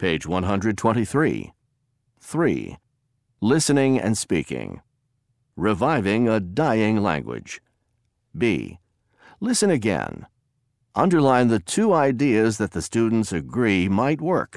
Page 123. 3. Listening and speaking. Reviving a dying language. B. Listen again. Underline the 2 ideas that the students agree might work.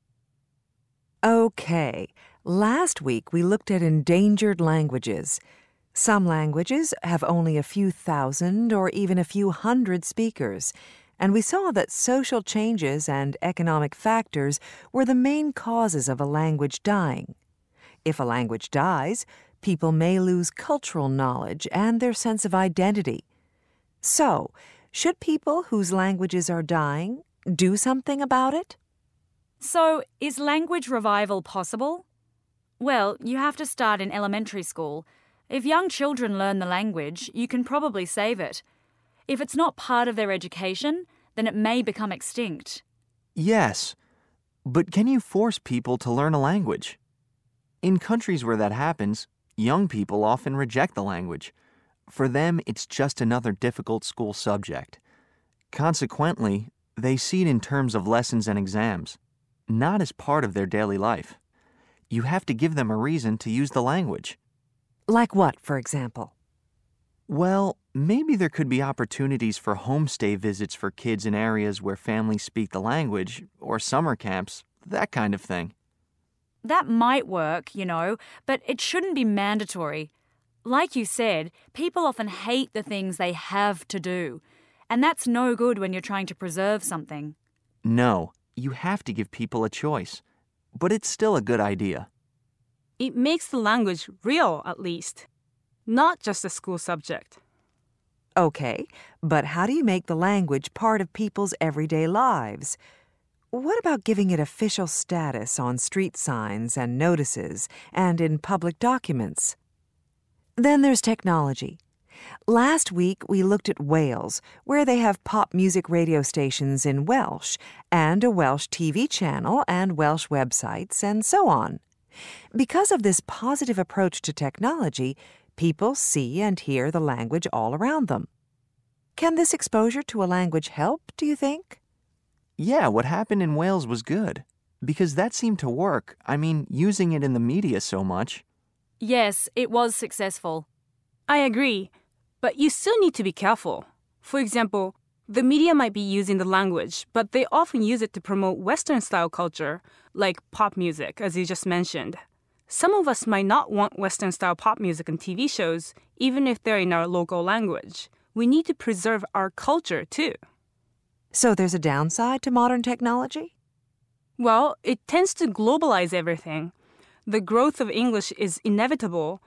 Okay, last week we looked at endangered languages. Some languages have only a few thousand or even a few hundred speakers, and we saw that social changes and economic factors were the main causes of a language dying. If a language dies, people may lose cultural knowledge and their sense of identity. So, should people whose languages are dying do something about it? So, is language revival possible? Well, you have to start in elementary school. If young children learn the language, you can probably save it. If it's not part of their education, then it may become extinct. Yes, but can you force people to learn a language? In countries where that happens, young people often reject the language. For them, it's just another difficult school subject. Consequently, they see it in terms of lessons and exams, not as part of their daily life. You have to give them a reason to use the language. Like what, for example? Well, maybe there could be opportunities for homestay visits for kids in areas where families speak the language, or summer camps, that kind of thing. That might work, but it shouldn't be mandatory. Like you said, people often hate the things they have to do, and that's no good when you're trying to preserve something. No, you have to give people a choice, but it's still a good idea. It makes the language real, at least, not just a school subject. Okay, but how do you make the language part of people's everyday lives? What about giving it official status on street signs and notices and in public documents? Then there's technology. Last week we looked at Wales, where they have pop music radio stations in Welsh and a Welsh TV channel and Welsh websites and so on. Because of this positive approach to technology, people see and hear the language all around them. Can this exposure to a language help, do you think? Yeah, what happened in Wales was good, because that seemed to work. Using it in the media so much. Yes, it was successful. I agree, but you still need to be careful. For example, the media might be using the language, but they often use it to promote Western-style culture, like pop music, as you just mentioned. Some of us might not want Western-style pop music and TV shows, even if they're in our local language. We need to preserve our culture, too. So there's a downside to modern technology? Well, it tends to globalize everything. The growth of English is inevitable,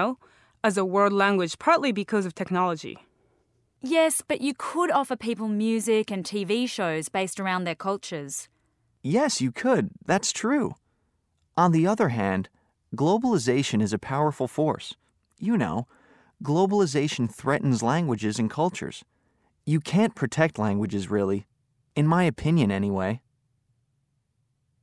as a world language, partly because of technology. Yes, but you could offer people music and TV shows based around their cultures. Yes, you could. That's true. On the other hand, globalization is a powerful force. Globalization threatens languages and cultures. You can't protect languages, really. In my opinion, anyway.